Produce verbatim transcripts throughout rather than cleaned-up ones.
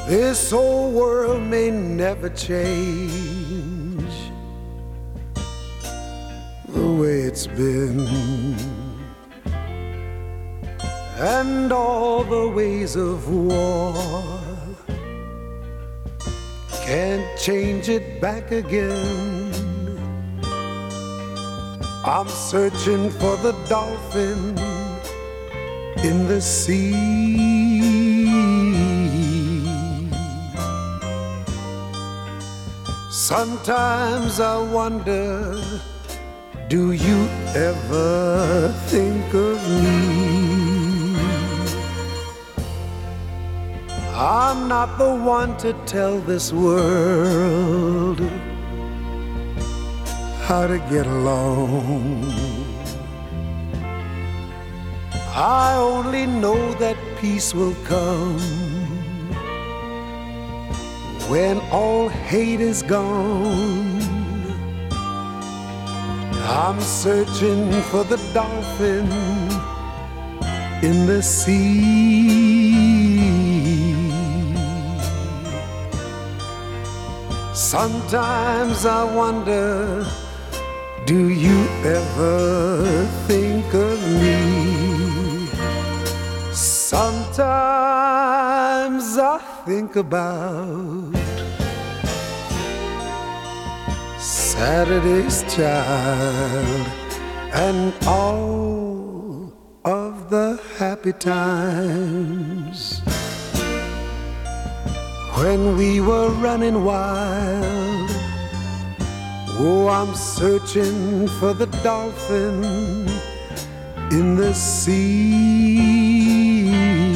This old world may never change the way it's been, and all the ways of war can't change it back again. I'm searching for the dolphin in the sea. Sometimes I wonder, do you ever think of me? I'm not the one to tell this world how to get along. I only know that peace will come when all hate is gone. I'm searching for the dolphin in the sea. Sometimes I wonder, do you ever think of me? Sometimes I think about Saturday's Child and all of the happy times when we were running wild. Oh, I'm searching for the dolphin in the sea.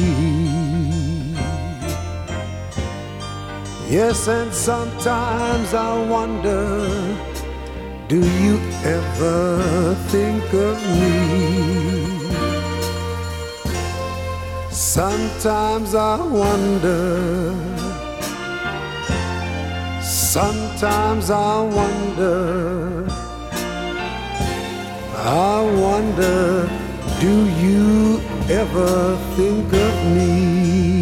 Yes, and sometimes I wonder, do you ever think of me? Sometimes I wonder, sometimes I wonder, I wonder, do you ever think of me?